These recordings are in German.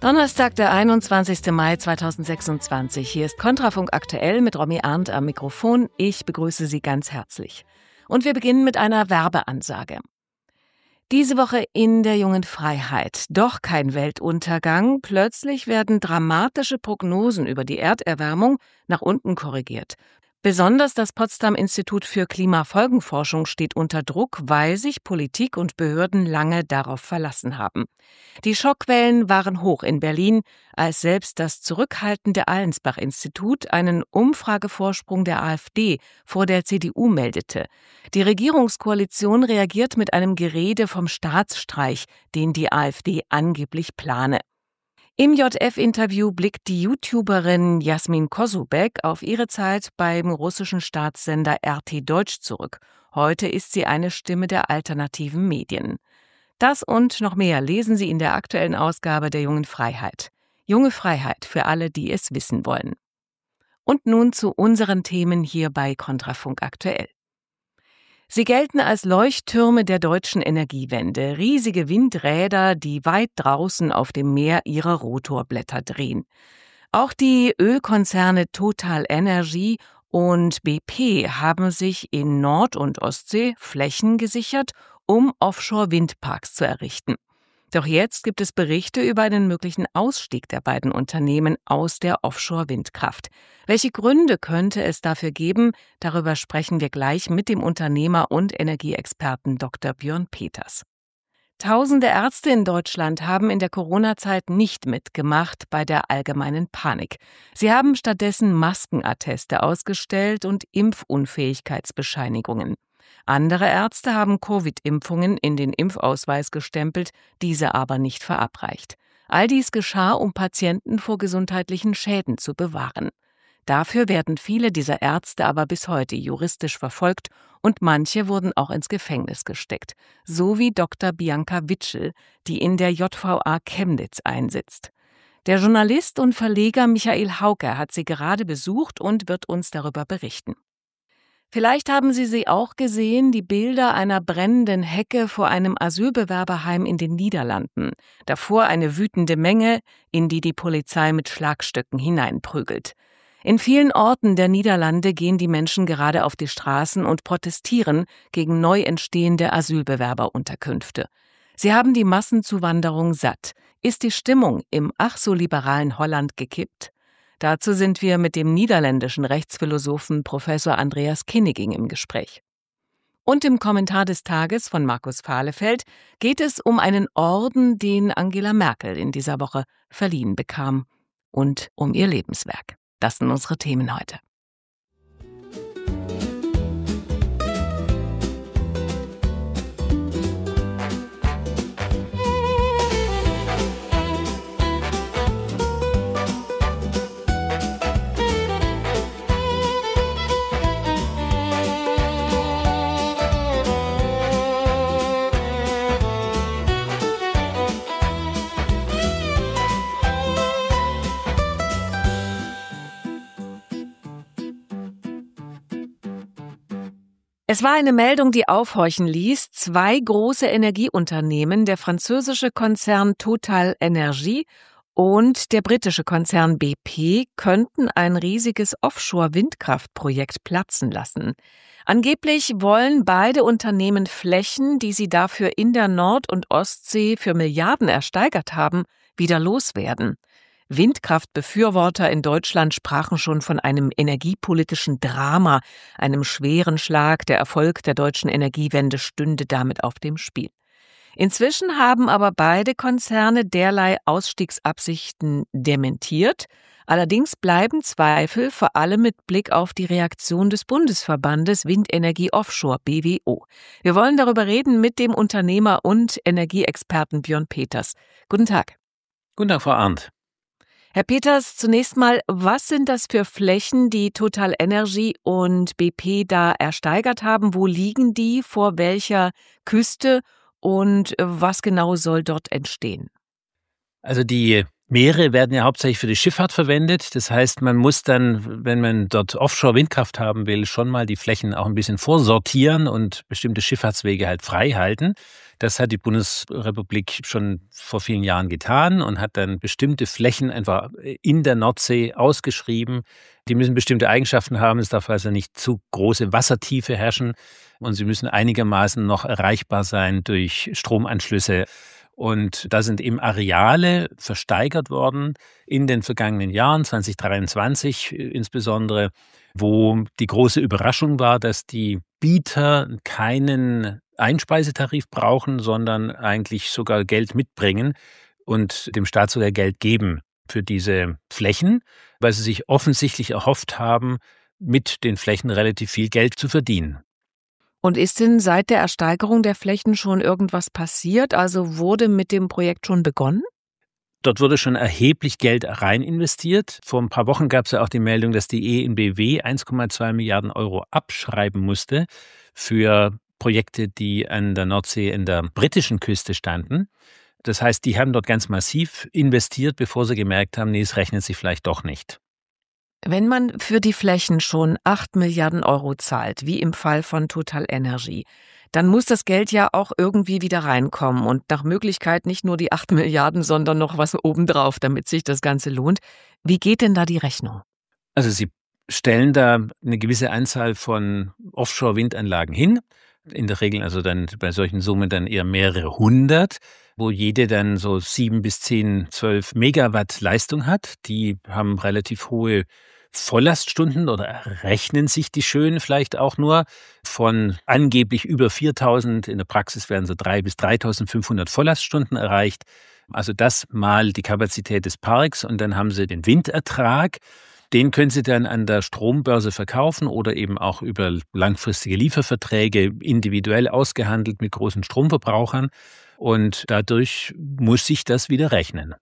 Donnerstag, der 21. Mai 2026. Hier ist Kontrafunk aktuell mit Romy Arndt am Mikrofon. Ich begrüße Sie ganz herzlich. Und wir beginnen mit einer Werbeansage. Diese Woche in der Jungen Freiheit. Doch kein Weltuntergang. Plötzlich werden dramatische Prognosen über die Erderwärmung nach unten korrigiert. Besonders das Potsdam-Institut für Klimafolgenforschung steht unter Druck, weil sich Politik und Behörden lange darauf verlassen haben. Die Schockwellen waren hoch in Berlin, als selbst das zurückhaltende Allensbach-Institut einen Umfragevorsprung der AfD vor der CDU meldete. Die Regierungskoalition reagiert mit einem Gerede vom Staatsstreich, den die AfD angeblich plane. Im JF-Interview blickt die YouTuberin Jasmin Kosobek auf ihre Zeit beim russischen Staatssender RT Deutsch zurück. Heute ist sie eine Stimme der alternativen Medien. Das und noch mehr lesen Sie in der aktuellen Ausgabe der Jungen Freiheit. Junge Freiheit für alle, die es wissen wollen. Und nun zu unseren Themen hier bei Kontrafunk aktuell. Sie gelten als Leuchttürme der deutschen Energiewende, riesige Windräder, die weit draußen auf dem Meer ihre Rotorblätter drehen. Auch die Ölkonzerne Total Energy und BP haben sich in Nord- und Ostsee Flächen gesichert, um Offshore-Windparks zu errichten. Doch jetzt gibt es Berichte über einen möglichen Ausstieg der beiden Unternehmen aus der Offshore-Windkraft. Welche Gründe könnte es dafür geben? Darüber sprechen wir gleich mit dem Unternehmer und Energieexperten Dr. Björn Peters. Tausende Ärzte in Deutschland haben in der Corona-Zeit nicht mitgemacht bei der allgemeinen Panik. Sie haben stattdessen Maskenatteste ausgestellt und Impfunfähigkeitsbescheinigungen. Andere Ärzte haben Covid-Impfungen in den Impfausweis gestempelt, diese aber nicht verabreicht. All dies geschah, um Patienten vor gesundheitlichen Schäden zu bewahren. Dafür werden viele dieser Ärzte aber bis heute juristisch verfolgt und manche wurden auch ins Gefängnis gesteckt, so wie Dr. Bianca Witschel, die in der JVA Chemnitz einsitzt. Der Journalist und Verleger Michael Hauke hat sie gerade besucht und wird uns darüber berichten. Vielleicht haben Sie auch gesehen, die Bilder einer brennenden Hecke vor einem Asylbewerberheim in den Niederlanden. Davor eine wütende Menge, in die die Polizei mit Schlagstöcken hineinprügelt. In vielen Orten der Niederlande gehen die Menschen gerade auf die Straßen und protestieren gegen neu entstehende Asylbewerberunterkünfte. Sie haben die Massenzuwanderung satt. Ist die Stimmung im ach so liberalen Holland gekippt? Dazu sind wir mit dem niederländischen Rechtsphilosophen Professor Andreas Kinniging im Gespräch. Und im Kommentar des Tages von Markus Fahlefeld geht es um einen Orden, den Angela Merkel in dieser Woche verliehen bekam, und um ihr Lebenswerk. Das sind unsere Themen heute. Es war eine Meldung, die aufhorchen ließ. 2 große Energieunternehmen, der französische Konzern Total Energy und der britische Konzern BP, könnten ein riesiges Offshore-Windkraftprojekt platzen lassen. Angeblich wollen beide Unternehmen Flächen, die sie dafür in der Nord- und Ostsee für Milliarden ersteigert haben, wieder loswerden. Windkraftbefürworter in Deutschland sprachen schon von einem energiepolitischen Drama, einem schweren Schlag. Der Erfolg der deutschen Energiewende stünde damit auf dem Spiel. Inzwischen haben aber beide Konzerne derlei Ausstiegsabsichten dementiert. Allerdings bleiben Zweifel, vor allem mit Blick auf die Reaktion des Bundesverbandes Windenergie Offshore BWO. Wir wollen darüber reden mit dem Unternehmer und Energieexperten Björn Peters. Guten Tag. Guten Tag, Frau Arndt. Herr Peters, zunächst mal, was sind das für Flächen, die Total Energy und BP da ersteigert haben? Wo liegen die? Vor welcher Küste? Und was genau soll dort entstehen? Also die Meere werden ja hauptsächlich für die Schifffahrt verwendet. Das heißt, man muss dann, wenn man dort Offshore-Windkraft haben will, schon mal die Flächen auch ein bisschen vorsortieren und bestimmte Schifffahrtswege halt frei halten. Das hat die Bundesrepublik schon vor vielen Jahren getan und hat dann bestimmte Flächen einfach in der Nordsee ausgeschrieben. Die müssen bestimmte Eigenschaften haben. Es darf also nicht zu große Wassertiefe herrschen und sie müssen einigermaßen noch erreichbar sein durch Stromanschlüsse. Und da sind eben Areale versteigert worden in den vergangenen Jahren, 2023 insbesondere, wo die große Überraschung war, dass die Bieter keinen Einspeisetarif brauchen, sondern eigentlich sogar Geld mitbringen und dem Staat sogar Geld geben für diese Flächen, weil sie sich offensichtlich erhofft haben, mit den Flächen relativ viel Geld zu verdienen. Und ist denn seit der Ersteigerung der Flächen schon irgendwas passiert? Also wurde mit dem Projekt schon begonnen? Dort wurde schon erheblich Geld rein investiert. Vor ein paar Wochen gab es ja auch die Meldung, dass die EnBW 1,2 Milliarden Euro abschreiben musste für Projekte, die an der Nordsee in der britischen Küste standen. Das heißt, die haben dort ganz massiv investiert, bevor sie gemerkt haben, nee, es rechnet sich vielleicht doch nicht. Wenn man für die Flächen schon 8 Milliarden Euro zahlt, wie im Fall von TotalEnergies, dann muss das Geld ja auch irgendwie wieder reinkommen und nach Möglichkeit nicht nur die 8 Milliarden, sondern noch was obendrauf, damit sich das Ganze lohnt. Wie geht denn da die Rechnung? Also Sie stellen da eine gewisse Anzahl von Offshore-Windanlagen hin, in der Regel also dann bei solchen Summen dann eher mehrere hundert, wo jede dann so 7 bis 10, 12 Megawatt Leistung hat. Die haben relativ hohe Volllaststunden oder rechnen sich die schön vielleicht auch nur von angeblich über 4.000. In der Praxis werden so 3.000 bis 3.500 Volllaststunden erreicht. Also das mal die Kapazität des Parks und dann haben Sie den Windertrag. Den können Sie dann an der Strombörse verkaufen oder eben auch über langfristige Lieferverträge individuell ausgehandelt mit großen Stromverbrauchern. Und dadurch muss sich das wieder rechnen.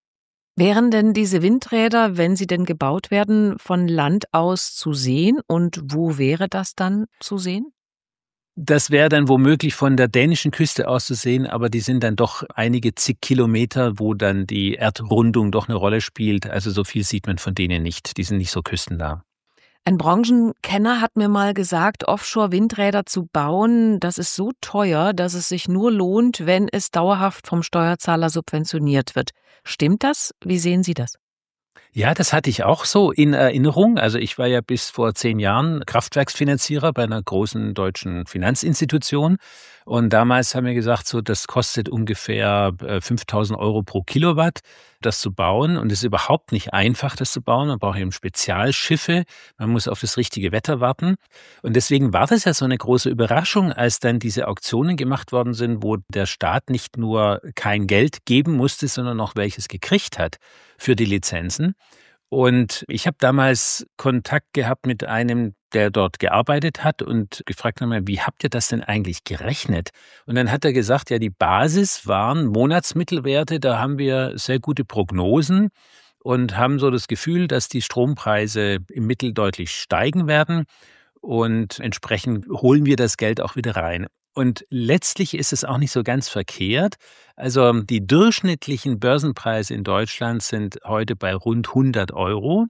Wären denn diese Windräder, wenn sie denn gebaut werden, von Land aus zu sehen? Und wo wäre das dann zu sehen? Das wäre dann womöglich von der dänischen Küste aus zu sehen, aber die sind dann doch einige zig Kilometer, wo dann die Erdrundung doch eine Rolle spielt. Also so viel sieht man von denen nicht. Die sind nicht so küstennah. Ein Branchenkenner hat mir mal gesagt, Offshore-Windräder zu bauen, das ist so teuer, dass es sich nur lohnt, wenn es dauerhaft vom Steuerzahler subventioniert wird. Stimmt das? Wie sehen Sie das? Ja, das hatte ich auch so in Erinnerung. Also ich war ja bis vor 10 Jahren Kraftwerksfinanzierer bei einer großen deutschen Finanzinstitution. Und damals haben wir gesagt, so das kostet ungefähr 5.000 Euro pro Kilowatt, das zu bauen. Und es ist überhaupt nicht einfach, das zu bauen. Man braucht eben Spezialschiffe. Man muss auf das richtige Wetter warten. Und deswegen war das ja so eine große Überraschung, als dann diese Auktionen gemacht worden sind, wo der Staat nicht nur kein Geld geben musste, sondern auch welches gekriegt hat für die Lizenzen. Und ich habe damals Kontakt gehabt mit einem, der dort gearbeitet hat und gefragt habe, wie habt ihr das denn eigentlich gerechnet? Und dann hat er gesagt, ja, die Basis waren Monatsmittelwerte, da haben wir sehr gute Prognosen und haben so das Gefühl, dass die Strompreise im Mittel deutlich steigen werden und entsprechend holen wir das Geld auch wieder rein. Und letztlich ist es auch nicht so ganz verkehrt. Also die durchschnittlichen Börsenpreise in Deutschland sind heute bei rund 100 Euro.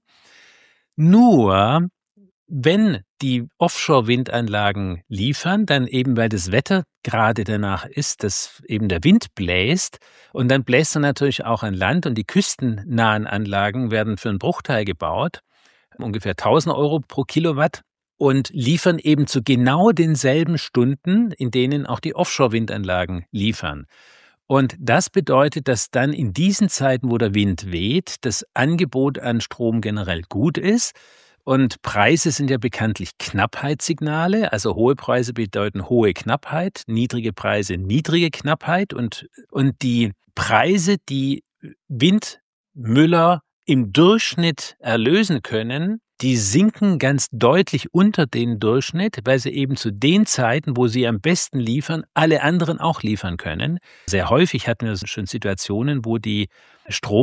Nur wenn die Offshore-Windanlagen liefern, dann eben, weil das Wetter gerade danach ist, dass eben der Wind bläst und dann bläst er natürlich auch an Land und die küstennahen Anlagen werden für einen Bruchteil gebaut, ungefähr 1.000 Euro pro Kilowatt. Und liefern eben zu genau denselben Stunden, in denen auch die Offshore-Windanlagen liefern. Und das bedeutet, dass dann in diesen Zeiten, wo der Wind weht, das Angebot an Strom generell gut ist. Und Preise sind ja bekanntlich Knappheitssignale. Also hohe Preise bedeuten hohe Knappheit, niedrige Preise niedrige Knappheit. Und die Preise, die Windmüller im Durchschnitt erlösen können, die sinken ganz deutlich unter den Durchschnitt, weil sie eben zu den Zeiten, wo sie am besten liefern, alle anderen auch liefern können. Sehr häufig hatten wir schon Situationen, wo die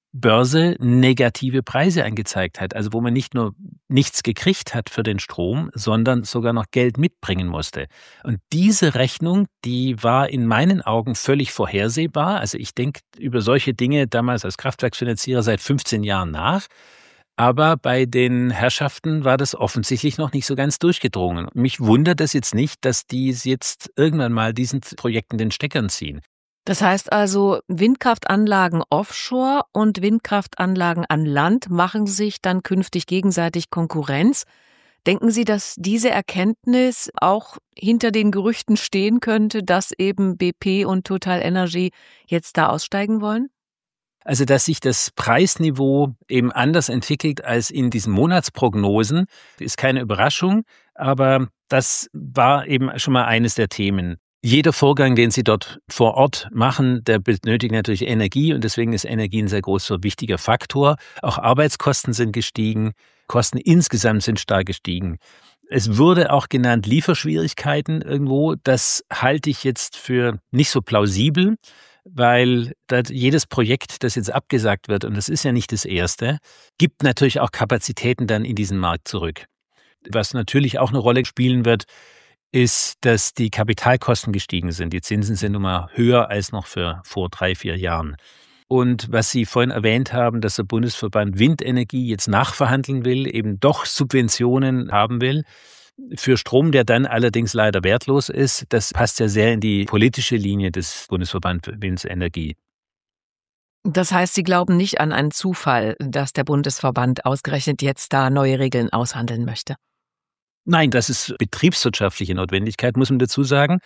Börse negative Preise angezeigt hat. Also wo man nicht nur nichts gekriegt hat für den Strom, sondern sogar noch Geld mitbringen musste. Und diese Rechnung, die war in meinen Augen völlig vorhersehbar. Also ich denke über solche Dinge damals als Kraftwerksfinanzierer seit 15 Jahren nach. Aber bei den Herrschaften war das offensichtlich noch nicht so ganz durchgedrungen. Mich wundert es jetzt nicht, dass die jetzt irgendwann mal diesen Projekten den Steckern ziehen. Das heißt also, Windkraftanlagen offshore und Windkraftanlagen an Land machen sich dann künftig gegenseitig Konkurrenz. Denken Sie, dass diese Erkenntnis auch hinter den Gerüchten stehen könnte, dass eben BP und TotalEnergies jetzt da aussteigen wollen? Also, dass sich das Preisniveau eben anders entwickelt als in diesen Monatsprognosen, ist keine Überraschung, aber das war eben schon mal eines der Themen. Jeder Vorgang, den Sie dort vor Ort machen, der benötigt natürlich Energie und deswegen ist Energie ein sehr großer, wichtiger Faktor. Auch Arbeitskosten sind gestiegen, Kosten insgesamt sind stark gestiegen. Es wurde auch genannt Lieferschwierigkeiten irgendwo. Das halte ich jetzt für nicht so plausibel, weil jedes Projekt, das jetzt abgesagt wird, und das ist ja nicht das erste, gibt natürlich auch Kapazitäten dann in diesen Markt zurück. Was natürlich auch eine Rolle spielen wird, ist, dass die Kapitalkosten gestiegen sind. Die Zinsen sind nun mal höher als noch vor 3-4 Jahren. Und was Sie vorhin erwähnt haben, dass der Bundesverband Windenergie jetzt nachverhandeln will, eben doch Subventionen haben will, für Strom, der dann allerdings leider wertlos ist, das passt ja sehr in die politische Linie des Bundesverband Windenergie. Das heißt, Sie glauben nicht an einen Zufall, dass der Bundesverband ausgerechnet jetzt da neue Regeln aushandeln möchte? Nein, das ist betriebswirtschaftliche Notwendigkeit, muss man dazu sagen.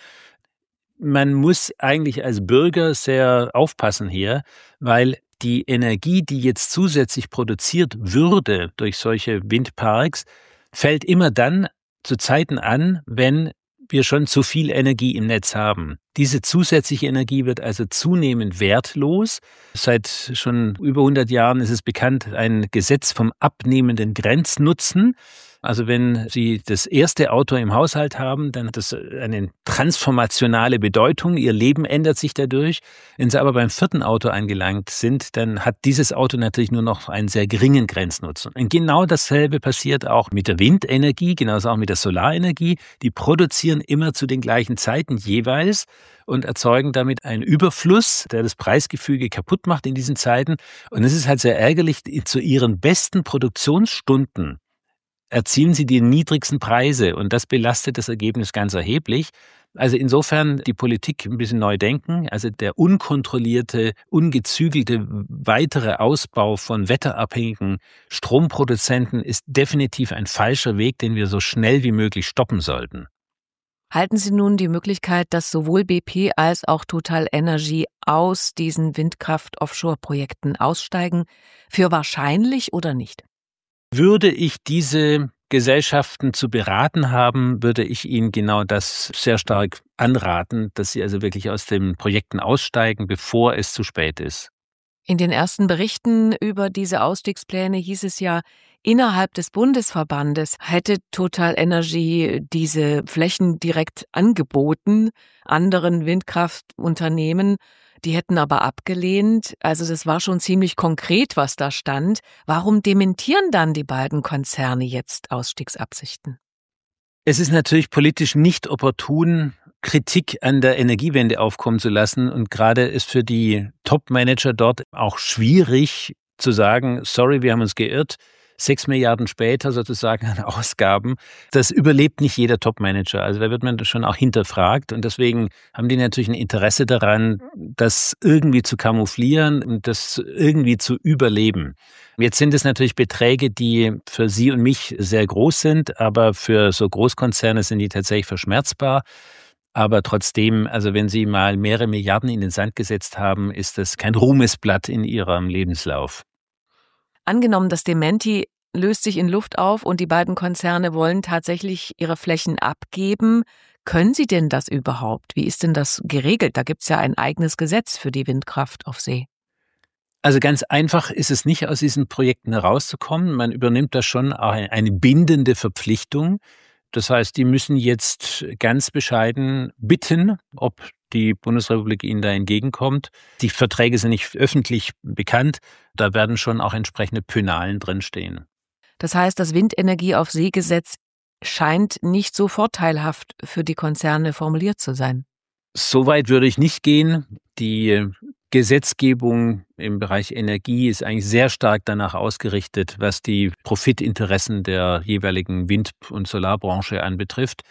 Man muss eigentlich als Bürger sehr aufpassen hier, weil die Energie, die jetzt zusätzlich produziert würde durch solche Windparks, fällt immer dann zu Zeiten an, wenn wir schon zu viel Energie im Netz haben. Diese zusätzliche Energie wird also zunehmend wertlos. Seit schon über 100 Jahren ist es bekannt, ein Gesetz vom abnehmenden Grenznutzen. Also wenn Sie das erste Auto im Haushalt haben, dann hat das eine transformationale Bedeutung. Ihr Leben ändert sich dadurch. Wenn Sie aber beim 4. Auto angelangt sind, dann hat dieses Auto natürlich nur noch einen sehr geringen Grenznutzen. Und genau dasselbe passiert auch mit der Windenergie, genauso auch mit der Solarenergie. Die produzieren immer zu den gleichen Zeiten jeweils und erzeugen damit einen Überfluss, der das Preisgefüge kaputt macht in diesen Zeiten. Und es ist halt sehr ärgerlich, zu ihren besten Produktionsstunden erzielen sie die niedrigsten Preise und das belastet das Ergebnis ganz erheblich. Also insofern die Politik ein bisschen neu denken. Also der unkontrollierte, ungezügelte weitere Ausbau von wetterabhängigen Stromproduzenten ist definitiv ein falscher Weg, den wir so schnell wie möglich stoppen sollten. Halten Sie nun die Möglichkeit, dass sowohl BP als auch TotalEnergies aus diesen Windkraft-Offshore-Projekten aussteigen, für wahrscheinlich oder nicht? Würde ich diese Gesellschaften zu beraten haben, würde ich ihnen genau das sehr stark anraten, dass sie also wirklich aus den Projekten aussteigen, bevor es zu spät ist. In den ersten Berichten über diese Ausstiegspläne hieß es ja, innerhalb des Bundesverbandes hätte TotalEnergies diese Flächen direkt angeboten, anderen Windkraftunternehmen. Die hätten aber abgelehnt. Also das war schon ziemlich konkret, was da stand. Warum dementieren dann die beiden Konzerne jetzt Ausstiegsabsichten? Es ist natürlich politisch nicht opportun, Kritik an der Energiewende aufkommen zu lassen. Und gerade ist für die Top-Manager dort auch schwierig zu sagen, sorry, wir haben uns geirrt. 6 Milliarden später sozusagen an Ausgaben. Das überlebt nicht jeder Top-Manager. Also da wird man schon auch hinterfragt. Und deswegen haben die natürlich ein Interesse daran, das irgendwie zu camouflieren und das irgendwie zu überleben. Jetzt sind es natürlich Beträge, die für Sie und mich sehr groß sind, aber für so Großkonzerne sind die tatsächlich verschmerzbar. Aber trotzdem, also wenn Sie mal mehrere Milliarden in den Sand gesetzt haben, ist das kein Ruhmesblatt in Ihrem Lebenslauf. Angenommen, das Dementi löst sich in Luft auf und die beiden Konzerne wollen tatsächlich ihre Flächen abgeben. Können sie denn das überhaupt? Wie ist denn das geregelt? Da gibt es ja ein eigenes Gesetz für die Windkraft auf See. Also ganz einfach ist es nicht, aus diesen Projekten herauszukommen. Man übernimmt da schon auch eine bindende Verpflichtung. Das heißt, die müssen jetzt ganz bescheiden bitten, ob die Bundesrepublik ihnen da entgegenkommt. Die Verträge sind nicht öffentlich bekannt. Da werden schon auch entsprechende Pönalen drinstehen. Das heißt, das Windenergie-auf-See-Gesetz scheint nicht so vorteilhaft für die Konzerne formuliert zu sein. So weit würde ich nicht gehen. Die Gesetzgebung im Bereich Energie ist eigentlich sehr stark danach ausgerichtet, was die Profitinteressen der jeweiligen Wind- und Solarbranche anbetrifft.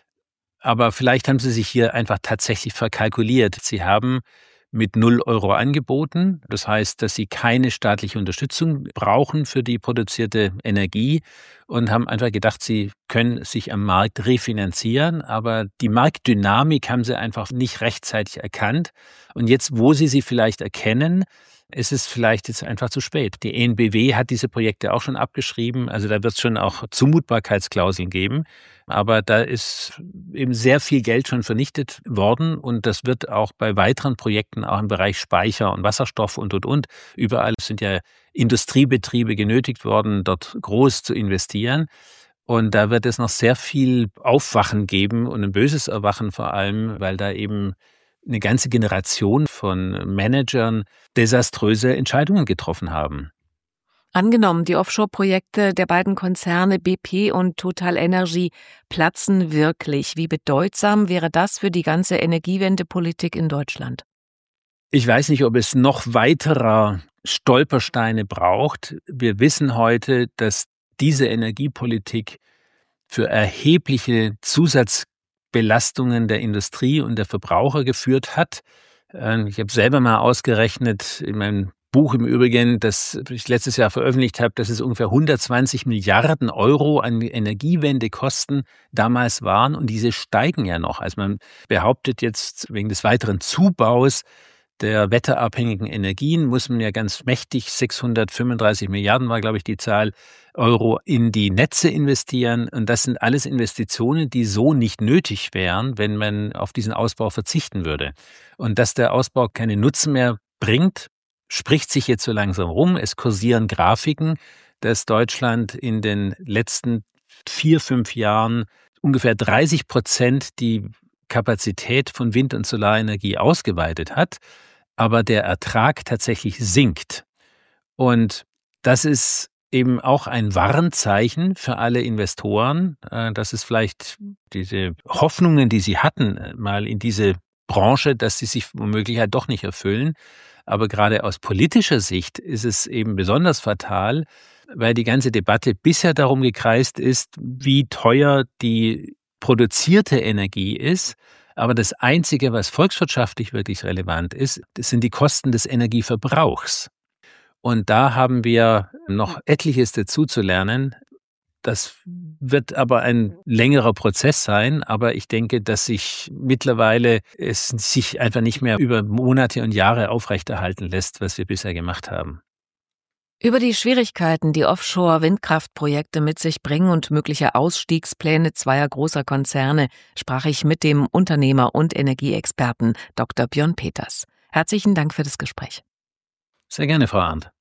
Aber vielleicht haben Sie sich hier einfach tatsächlich verkalkuliert. Sie haben mit 0 Euro angeboten. Das heißt, dass Sie keine staatliche Unterstützung brauchen für die produzierte Energie und haben einfach gedacht, Sie können sich am Markt refinanzieren. Aber die Marktdynamik haben Sie einfach nicht rechtzeitig erkannt. Und jetzt, wo Sie sie vielleicht erkennen, ist es vielleicht jetzt einfach zu spät. Die EnBW hat diese Projekte auch schon abgeschrieben. Also da wird es schon auch Zumutbarkeitsklauseln geben. Aber da ist eben sehr viel Geld schon vernichtet worden. Und das wird auch bei weiteren Projekten, auch im Bereich Speicher und Wasserstoff und. Überall sind ja Industriebetriebe genötigt worden, dort groß zu investieren. Und da wird es noch sehr viel Aufwachen geben und ein böses Erwachen vor allem, weil da eben eine ganze Generation von Managern desaströse Entscheidungen getroffen haben. Angenommen, die Offshore-Projekte der beiden Konzerne BP und TotalEnergies platzen wirklich. Wie bedeutsam wäre das für die ganze Energiewendepolitik in Deutschland? Ich weiß nicht, ob es noch weiterer Stolpersteine braucht. Wir wissen heute, dass diese Energiepolitik für erhebliche Zusatzbelastungen der Industrie und der Verbraucher geführt hat. Ich habe selber mal ausgerechnet, in meinem Buch im Übrigen, das ich letztes Jahr veröffentlicht habe, dass es ungefähr 120 Milliarden Euro an Energiewendekosten damals waren und diese steigen ja noch. Also man behauptet jetzt, wegen des weiteren Zubaus der wetterabhängigen Energien muss man ja ganz mächtig, 635 Milliarden war, glaube ich, die Zahl, Euro in die Netze investieren. Und das sind alles Investitionen, die so nicht nötig wären, wenn man auf diesen Ausbau verzichten würde. Und dass der Ausbau keinen Nutzen mehr bringt, spricht sich jetzt so langsam rum. Es kursieren Grafiken, dass Deutschland in den letzten 4-5 Jahren ungefähr 30% die Kapazität von Wind- und Solarenergie ausgeweitet hat, aber der Ertrag tatsächlich sinkt. Und das ist eben auch ein Warnzeichen für alle Investoren, dass es vielleicht diese Hoffnungen, die sie hatten, mal in diese Branche, dass sie sich womöglich halt doch nicht erfüllen. Aber gerade aus politischer Sicht ist es eben besonders fatal, weil die ganze Debatte bisher darum gekreist ist, wie teuer die produzierte Energie ist. Aber das Einzige, was volkswirtschaftlich wirklich relevant ist, das sind die Kosten des Energieverbrauchs. Und da haben wir noch etliches dazu zu lernen. Das wird aber ein längerer Prozess sein, aber ich denke, dass sich mittlerweile es sich einfach nicht mehr über Monate und Jahre aufrechterhalten lässt, was wir bisher gemacht haben. Über die Schwierigkeiten, die Offshore-Windkraftprojekte mit sich bringen und mögliche Ausstiegspläne zweier großer Konzerne, sprach ich mit dem Unternehmer und Energieexperten Dr. Björn Peters. Herzlichen Dank für das Gespräch. Sehr gerne, Frau Arndt.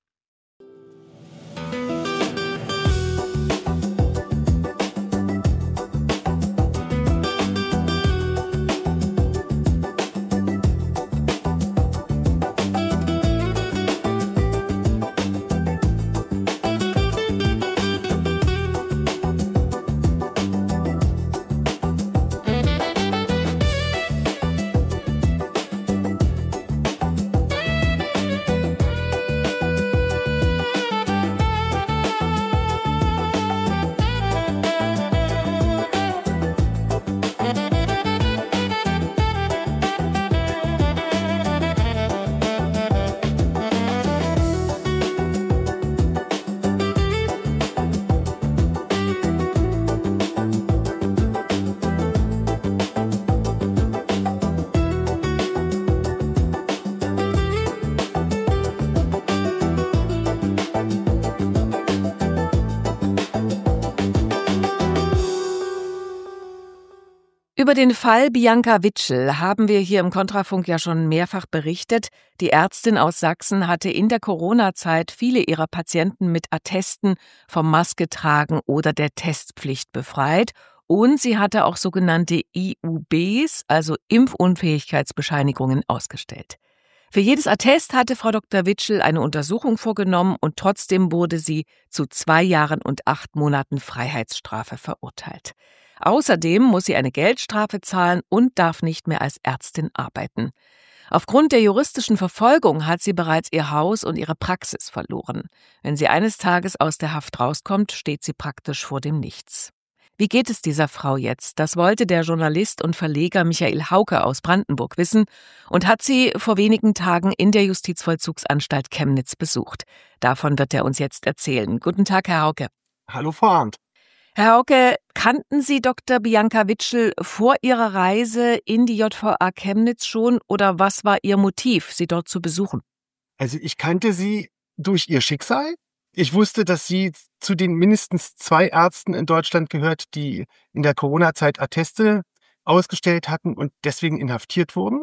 Über den Fall Bianca Witschel haben wir hier im Kontrafunk ja schon mehrfach berichtet. Die Ärztin aus Sachsen hatte in der Corona-Zeit viele ihrer Patienten mit Attesten vom Masketragen oder der Testpflicht befreit und sie hatte auch sogenannte IUBs, also Impfunfähigkeitsbescheinigungen, ausgestellt. Für jedes Attest hatte Frau Dr. Witschel eine Untersuchung vorgenommen und trotzdem wurde sie zu 2 Jahren und 8 Monaten Freiheitsstrafe verurteilt. Außerdem muss sie eine Geldstrafe zahlen und darf nicht mehr als Ärztin arbeiten. Aufgrund der juristischen Verfolgung hat sie bereits ihr Haus und ihre Praxis verloren. Wenn sie eines Tages aus der Haft rauskommt, steht sie praktisch vor dem Nichts. Wie geht es dieser Frau jetzt? Das wollte der Journalist und Verleger Michael Hauke aus Brandenburg wissen und hat sie vor wenigen Tagen in der Justizvollzugsanstalt Chemnitz besucht. Davon wird er uns jetzt erzählen. Guten Tag, Herr Hauke. Hallo, Frau Arndt. Herr Hauke, kannten Sie Dr. Bianca Witschel vor Ihrer Reise in die JVA Chemnitz schon oder was war Ihr Motiv, sie dort zu besuchen? Also ich kannte sie durch ihr Schicksal. Ich wusste, dass sie zu den mindestens 2 Ärzten in Deutschland gehört, die in der Corona-Zeit Atteste ausgestellt hatten und deswegen inhaftiert wurden.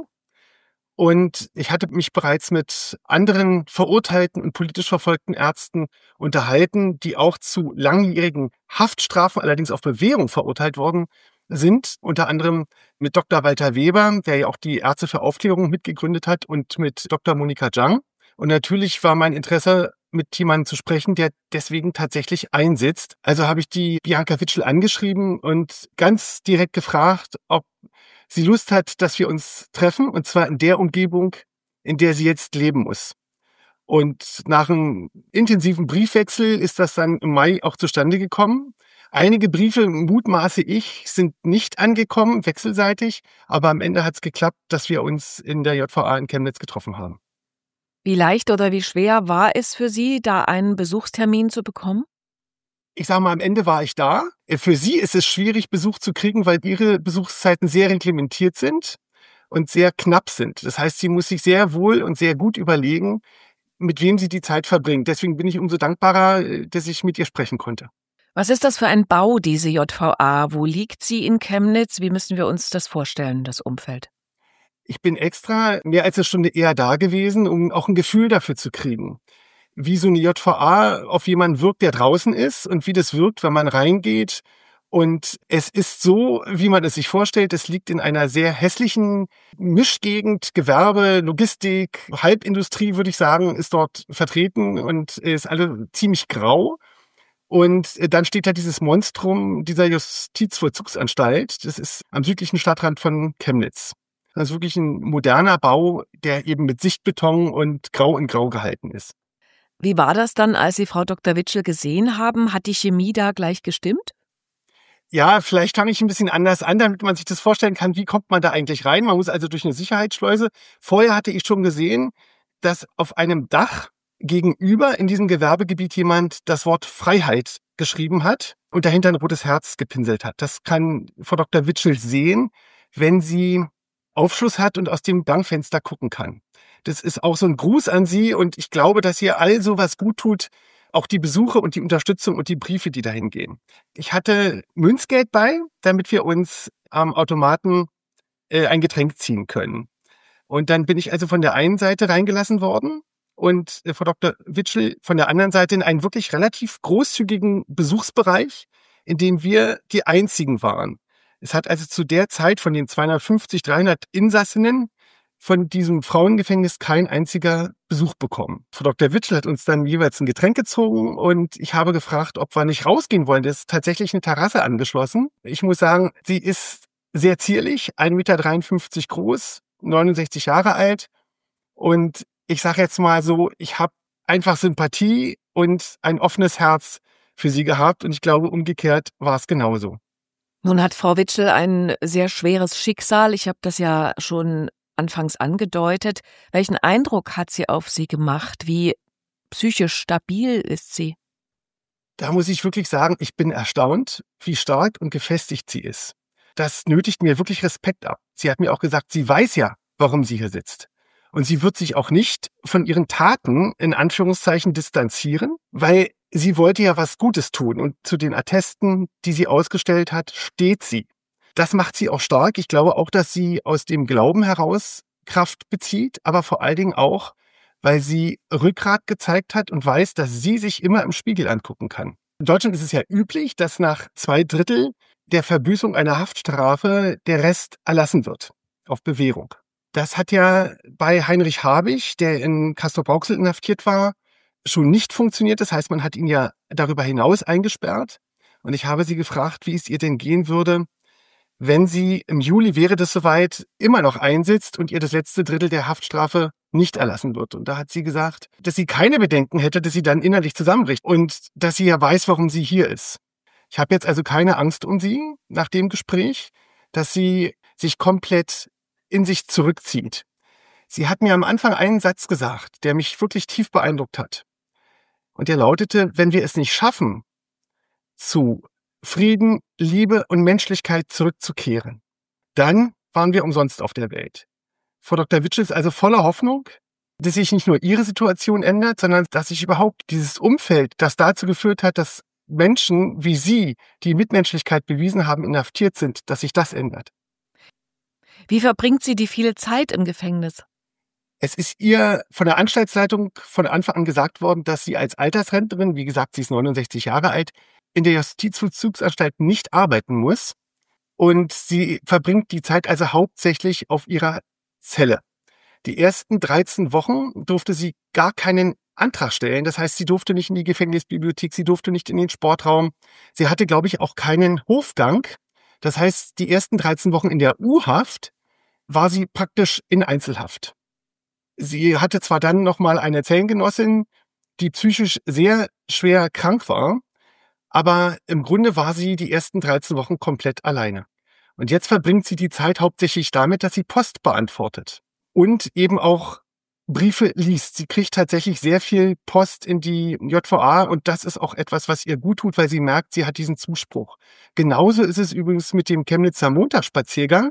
Und ich hatte mich bereits mit anderen verurteilten und politisch verfolgten Ärzten unterhalten, die auch zu langjährigen Haftstrafen, allerdings auf Bewährung verurteilt worden sind. Unter anderem mit Dr. Walter Weber, der ja auch die Ärzte für Aufklärung mitgegründet hat, und mit Dr. Monika Jang. Und natürlich war mein Interesse, mit jemandem zu sprechen, der deswegen tatsächlich einsitzt. Also habe ich die Bianca Witschel angeschrieben und ganz direkt gefragt, ob sie Lust hat, dass wir uns treffen, und zwar in der Umgebung, in der sie jetzt leben muss. Und nach einem intensiven Briefwechsel ist das dann im Mai auch zustande gekommen. Einige Briefe, mutmaße ich, sind nicht angekommen, wechselseitig, aber am Ende hat es geklappt, dass wir uns in der JVA in Chemnitz getroffen haben. Wie leicht oder wie schwer war es für Sie, da einen Besuchstermin zu bekommen? Ich sage mal, am Ende war ich da. Für sie ist es schwierig, Besuch zu kriegen, weil ihre Besuchszeiten sehr reglementiert sind und sehr knapp sind. Das heißt, sie muss sich sehr wohl und sehr gut überlegen, mit wem sie die Zeit verbringt. Deswegen bin ich umso dankbarer, dass ich mit ihr sprechen konnte. Was ist das für ein Bau, diese JVA? Wo liegt sie in Chemnitz? Wie müssen wir uns das vorstellen, das Umfeld? Ich bin extra mehr als eine Stunde eher da gewesen, um auch ein Gefühl dafür zu kriegen, wie so eine JVA auf jemanden wirkt, der draußen ist, und wie das wirkt, wenn man reingeht. Und es ist so, wie man es sich vorstellt. Es liegt in einer sehr hässlichen Mischgegend. Gewerbe, Logistik, Halbindustrie, würde ich sagen, ist dort vertreten und ist alle ziemlich grau. Und dann steht da dieses Monstrum dieser Justizvollzugsanstalt. Das ist am südlichen Stadtrand von Chemnitz. Das ist wirklich ein moderner Bau, der eben mit Sichtbeton und Grau in Grau gehalten ist. Wie war das dann, als Sie Frau Dr. Witschel gesehen haben? Hat die Chemie da gleich gestimmt? Ja, vielleicht fange ich ein bisschen anders an, damit man sich das vorstellen kann, wie kommt man da eigentlich rein. Man muss also durch eine Sicherheitsschleuse. Vorher hatte ich schon gesehen, dass auf einem Dach gegenüber in diesem Gewerbegebiet jemand das Wort Freiheit geschrieben hat und dahinter ein rotes Herz gepinselt hat. Das kann Frau Dr. Witschel sehen, wenn sie Aufschluss hat und aus dem Gangfenster gucken kann. Das ist auch so ein Gruß an sie, und ich glaube, dass ihr all sowas gut tut, auch die Besuche und die Unterstützung und die Briefe, die dahin gehen. Ich hatte Münzgeld bei, damit wir uns am Automaten ein Getränk ziehen können. Und dann bin ich also von der einen Seite reingelassen worden und Frau Dr. Witschel von der anderen Seite in einen wirklich relativ großzügigen Besuchsbereich, in dem wir die Einzigen waren. Es hat also zu der Zeit von den 250, 300 Insassinnen von diesem Frauengefängnis kein einziger Besuch bekommen. Frau Dr. Witschel hat uns dann jeweils ein Getränk gezogen und ich habe gefragt, ob wir nicht rausgehen wollen. Das ist tatsächlich eine Terrasse angeschlossen. Ich muss sagen, sie ist sehr zierlich, 1,53 Meter groß, 69 Jahre alt, und ich sage jetzt mal so, ich habe einfach Sympathie und ein offenes Herz für sie gehabt, und ich glaube, umgekehrt war es genauso. Nun hat Frau Witschel ein sehr schweres Schicksal. Ich habe das ja schon anfangs angedeutet. Welchen Eindruck hat sie auf Sie gemacht? Wie psychisch stabil ist sie? Da muss ich wirklich sagen, ich bin erstaunt, wie stark und gefestigt sie ist. Das nötigt mir wirklich Respekt ab. Sie hat mir auch gesagt, sie weiß ja, warum sie hier sitzt. Und sie wird sich auch nicht von ihren Taten in Anführungszeichen distanzieren, weil sie wollte ja was Gutes tun. Und zu den Attesten, die sie ausgestellt hat, steht sie. Das macht sie auch stark. Ich glaube auch, dass sie aus dem Glauben heraus Kraft bezieht, aber vor allen Dingen auch, weil sie Rückgrat gezeigt hat und weiß, dass sie sich immer im Spiegel angucken kann. In Deutschland ist es ja üblich, dass nach 2/3 der Verbüßung einer Haftstrafe der Rest erlassen wird, auf Bewährung. Das hat ja bei Heinrich Habich, der in Castrop-Rauxel inhaftiert war, schon nicht funktioniert. Das heißt, man hat ihn ja darüber hinaus eingesperrt. Und ich habe sie gefragt, wie es ihr denn gehen würde, wenn sie im Juli, wäre das soweit, immer noch einsitzt und ihr das letzte Drittel der Haftstrafe nicht erlassen wird. Und da hat sie gesagt, dass sie keine Bedenken hätte, dass sie dann innerlich zusammenbricht und dass sie ja weiß, warum sie hier ist. Ich habe jetzt also keine Angst um sie nach dem Gespräch, dass sie sich komplett in sich zurückzieht. Sie hat mir am Anfang einen Satz gesagt, der mich wirklich tief beeindruckt hat. Und der lautete, wenn wir es nicht schaffen, zu Frieden, Liebe und Menschlichkeit zurückzukehren, dann waren wir umsonst auf der Welt. Frau Dr. Witschel ist also voller Hoffnung, dass sich nicht nur ihre Situation ändert, sondern dass sich überhaupt dieses Umfeld, das dazu geführt hat, dass Menschen wie Sie, die Mitmenschlichkeit bewiesen haben, inhaftiert sind, dass sich das ändert. Wie verbringt sie die viele Zeit im Gefängnis? Es ist ihr von der Anstaltsleitung von Anfang an gesagt worden, dass sie als Altersrentnerin, wie gesagt, sie ist 69 Jahre alt, in der Justizvollzugsanstalt nicht arbeiten muss. Und sie verbringt die Zeit also hauptsächlich auf ihrer Zelle. Die ersten 13 Wochen durfte sie gar keinen Antrag stellen. Das heißt, sie durfte nicht in die Gefängnisbibliothek, sie durfte nicht in den Sportraum. Sie hatte, glaube ich, auch keinen Hofgang. Das heißt, die ersten 13 Wochen in der U-Haft war sie praktisch in Einzelhaft. Sie hatte zwar dann nochmal eine Zellengenossin, die psychisch sehr schwer krank war, aber im Grunde war sie die ersten 13 Wochen komplett alleine. Und jetzt verbringt sie die Zeit hauptsächlich damit, dass sie Post beantwortet und eben auch Briefe liest. Sie kriegt tatsächlich sehr viel Post in die JVA und das ist auch etwas, was ihr gut tut, weil sie merkt, sie hat diesen Zuspruch. Genauso ist es übrigens mit dem Chemnitzer Montagsspaziergang,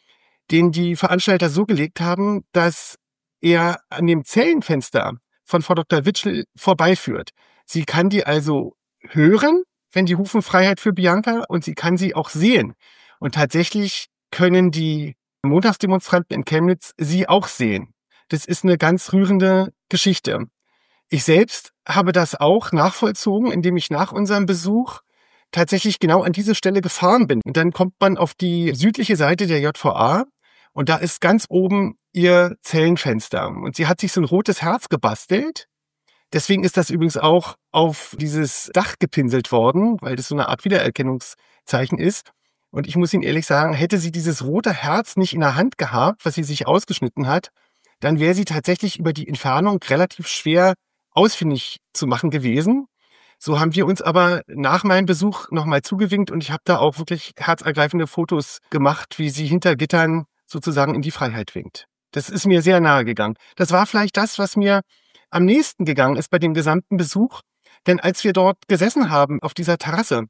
den die Veranstalter so gelegt haben, dass er an dem Zellenfenster von Frau Dr. Witschel vorbeiführt. Sie kann die also hören, wenn die rufen Freiheit für Bianca, und sie kann sie auch sehen. Und tatsächlich können die Montagsdemonstranten in Chemnitz sie auch sehen. Das ist eine ganz rührende Geschichte. Ich selbst habe das auch nachvollzogen, indem ich nach unserem Besuch tatsächlich genau an diese Stelle gefahren bin. Und dann kommt man auf die südliche Seite der JVA und da ist ganz oben ihr Zellenfenster. Und sie hat sich so ein rotes Herz gebastelt. Deswegen ist das übrigens auch auf dieses Dach gepinselt worden, weil das so eine Art Wiedererkennungszeichen ist. Und ich muss Ihnen ehrlich sagen, hätte sie dieses rote Herz nicht in der Hand gehabt, was sie sich ausgeschnitten hat, dann wäre sie tatsächlich über die Entfernung relativ schwer ausfindig zu machen gewesen. So haben wir uns aber nach meinem Besuch nochmal zugewinkt und ich habe da auch wirklich herzergreifende Fotos gemacht, wie sie hinter Gittern sozusagen in die Freiheit winkt. Das ist mir sehr nahe gegangen. Das war vielleicht das, was mir am nächsten gegangen ist bei dem gesamten Besuch. Denn als wir dort gesessen haben auf dieser Terrasse,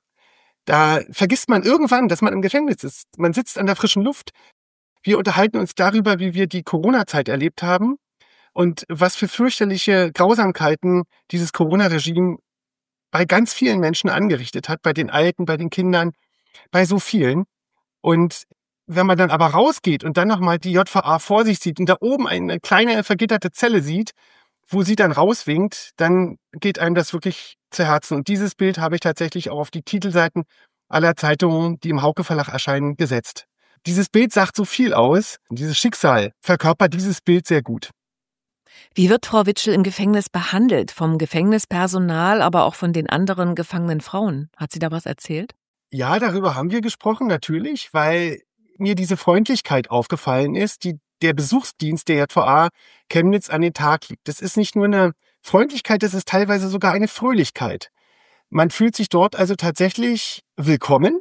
da vergisst man irgendwann, dass man im Gefängnis ist. Man sitzt an der frischen Luft. Wir unterhalten uns darüber, wie wir die Corona-Zeit erlebt haben und was für fürchterliche Grausamkeiten dieses Corona-Regime bei ganz vielen Menschen angerichtet hat, bei den Alten, bei den Kindern, bei so vielen. Und wenn man dann aber rausgeht und dann nochmal die JVA vor sich sieht und da oben eine kleine vergitterte Zelle sieht, wo sie dann rauswinkt, dann geht einem das wirklich zu Herzen. Und dieses Bild habe ich tatsächlich auch auf die Titelseiten aller Zeitungen, die im Hauke Verlag erscheinen, gesetzt. Dieses Bild sagt so viel aus. Dieses Schicksal verkörpert dieses Bild sehr gut. Wie wird Frau Witschel im Gefängnis behandelt? Vom Gefängnispersonal, aber auch von den anderen gefangenen Frauen? Hat sie da was erzählt? Ja, darüber haben wir gesprochen, natürlich, weil mir diese Freundlichkeit aufgefallen ist, die der Besuchsdienst der JVA Chemnitz an den Tag legt. Das ist nicht nur eine Freundlichkeit, das ist teilweise sogar eine Fröhlichkeit. Man fühlt sich dort also tatsächlich willkommen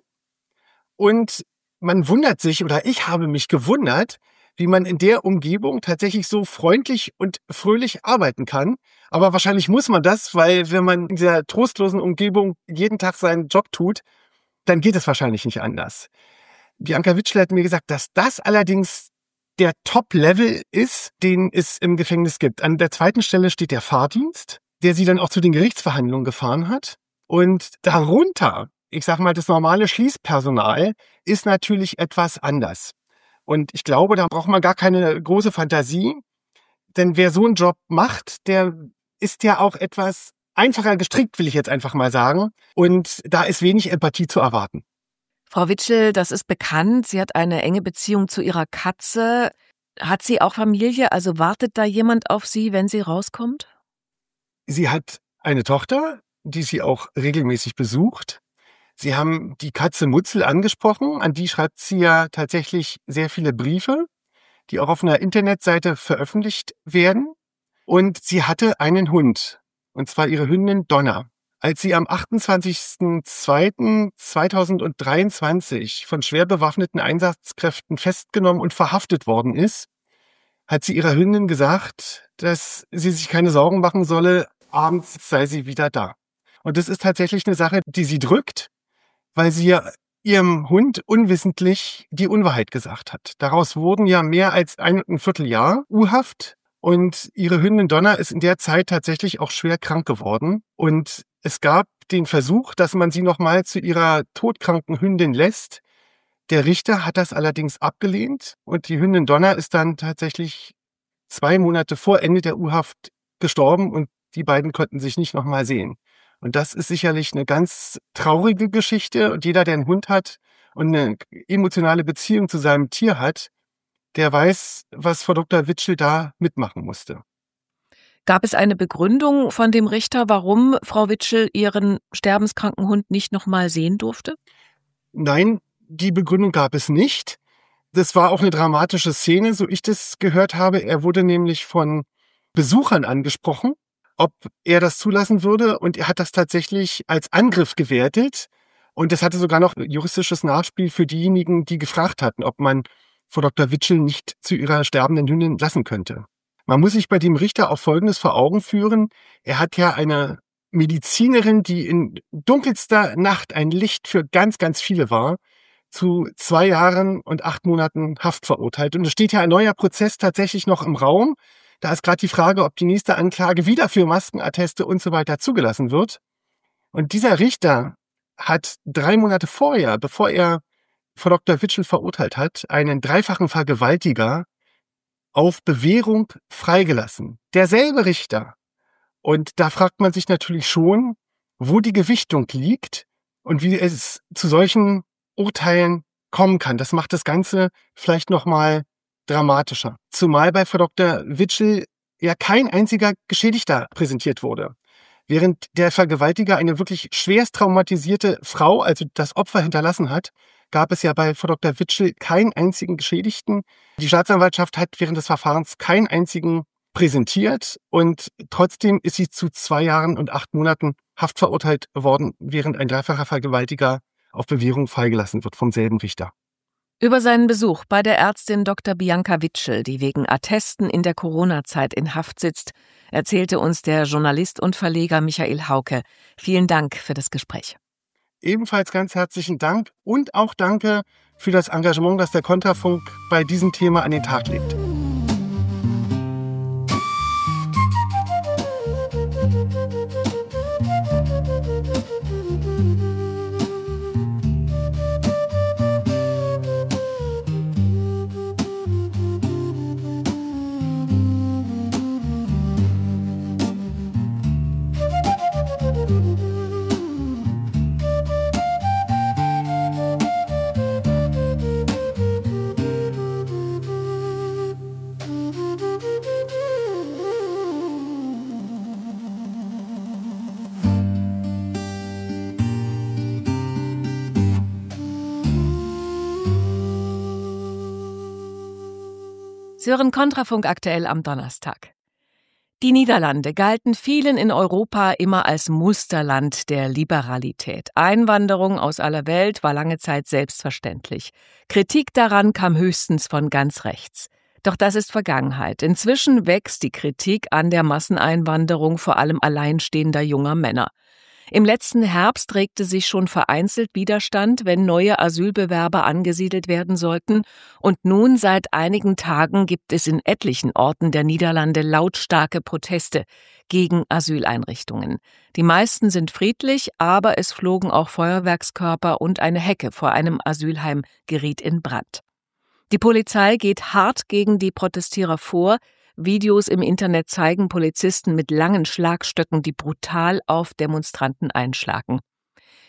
und man wundert sich, oder ich habe mich gewundert, wie man in der Umgebung tatsächlich so freundlich und fröhlich arbeiten kann. Aber wahrscheinlich muss man das, weil wenn man in dieser trostlosen Umgebung jeden Tag seinen Job tut, dann geht es wahrscheinlich nicht anders. Bianca Witschel hat mir gesagt, dass das allerdings der Top-Level ist, den es im Gefängnis gibt. An der zweiten Stelle steht der Fahrdienst, der sie dann auch zu den Gerichtsverhandlungen gefahren hat. Und darunter, ich sage mal, das normale Schließpersonal ist natürlich etwas anders. Und ich glaube, da braucht man gar keine große Fantasie, denn wer so einen Job macht, der ist ja auch etwas einfacher gestrickt, will ich jetzt einfach mal sagen. Und da ist wenig Empathie zu erwarten. Frau Witschel, das ist bekannt. Sie hat eine enge Beziehung zu ihrer Katze. Hat sie auch Familie? Also wartet da jemand auf sie, wenn sie rauskommt? Sie hat eine Tochter, die sie auch regelmäßig besucht. Sie haben die Katze Mutzel angesprochen. An die schreibt sie ja tatsächlich sehr viele Briefe, die auch auf einer Internetseite veröffentlicht werden. Und sie hatte einen Hund, und zwar ihre Hündin Donna. Als sie am 28.02.2023 von schwer bewaffneten Einsatzkräften festgenommen und verhaftet worden ist, hat sie ihrer Hündin gesagt, dass sie sich keine Sorgen machen solle, abends sei sie wieder da. Und das ist tatsächlich eine Sache, die sie drückt, weil sie ja ihrem Hund unwissentlich die Unwahrheit gesagt hat. Daraus wurden ja mehr als 1,25 Jahre U-Haft. Und ihre Hündin Donna ist in der Zeit tatsächlich auch schwer krank geworden. Und es gab den Versuch, dass man sie nochmal zu ihrer todkranken Hündin lässt. Der Richter hat das allerdings abgelehnt. Und die Hündin Donna ist dann tatsächlich 2 Monate vor Ende der U-Haft gestorben. Und die beiden konnten sich nicht nochmal sehen. Und das ist sicherlich eine ganz traurige Geschichte. Und jeder, der einen Hund hat und eine emotionale Beziehung zu seinem Tier hat, der weiß, was Frau Dr. Witschel da mitmachen musste. Gab es eine Begründung von dem Richter, warum Frau Witschel ihren sterbenskranken Hund nicht nochmal sehen durfte? Nein, die Begründung gab es nicht. Das war auch eine dramatische Szene, so ich das gehört habe. Er wurde nämlich von Besuchern angesprochen, ob er das zulassen würde. Und er hat das tatsächlich als Angriff gewertet. Und es hatte sogar noch juristisches Nachspiel für diejenigen, die gefragt hatten, ob man Frau Dr. Witschel nicht zu ihrer sterbenden Hündin lassen könnte. Man muss sich bei dem Richter auch Folgendes vor Augen führen. Er hat ja eine Medizinerin, die in dunkelster Nacht ein Licht für ganz, ganz viele war, zu 2 Jahren und 8 Monaten Haft verurteilt. Und es steht ja ein neuer Prozess tatsächlich noch im Raum. Da ist gerade die Frage, ob die nächste Anklage wieder für Maskenatteste und so weiter zugelassen wird. Und dieser Richter hat 3 Monate vorher, bevor er Frau Dr. Witschel verurteilt hat, einen dreifachen Vergewaltiger auf Bewährung freigelassen. Derselbe Richter. Und da fragt man sich natürlich schon, wo die Gewichtung liegt und wie es zu solchen Urteilen kommen kann. Das macht das Ganze vielleicht nochmal dramatischer. Zumal bei Frau Dr. Witschel ja kein einziger Geschädigter präsentiert wurde. Während der Vergewaltiger eine wirklich schwerst traumatisierte Frau, also das Opfer, hinterlassen hat, gab es ja bei Frau Dr. Witschel keinen einzigen Geschädigten. Die Staatsanwaltschaft hat während des Verfahrens keinen einzigen präsentiert und trotzdem ist sie zu 2 Jahren und 8 Monaten Haft verurteilt worden, während ein dreifacher Vergewaltiger auf Bewährung freigelassen wird vom selben Richter. Über seinen Besuch bei der Ärztin Dr. Bianca Witschel, die wegen Attesten in der Corona-Zeit in Haft sitzt, erzählte uns der Journalist und Verleger Michael Hauke. Vielen Dank für das Gespräch. Ebenfalls ganz herzlichen Dank und auch danke für das Engagement, das der Kontrafunk bei diesem Thema an den Tag legt. Sie hören Kontrafunk aktuell am Donnerstag. Die Niederlande galten vielen in Europa immer als Musterland der Liberalität. Einwanderung aus aller Welt war lange Zeit selbstverständlich. Kritik daran kam höchstens von ganz rechts. Doch das ist Vergangenheit. Inzwischen wächst die Kritik an der Masseneinwanderung vor allem alleinstehender junger Männer. Im letzten Herbst regte sich schon vereinzelt Widerstand, wenn neue Asylbewerber angesiedelt werden sollten. Und nun seit einigen Tagen gibt es in etlichen Orten der Niederlande lautstarke Proteste gegen Asyleinrichtungen. Die meisten sind friedlich, aber es flogen auch Feuerwerkskörper und eine Hecke vor einem Asylheim geriet in Brand. Die Polizei geht hart gegen die Protestierer vor. Videos im Internet zeigen Polizisten mit langen Schlagstöcken, die brutal auf Demonstranten einschlagen.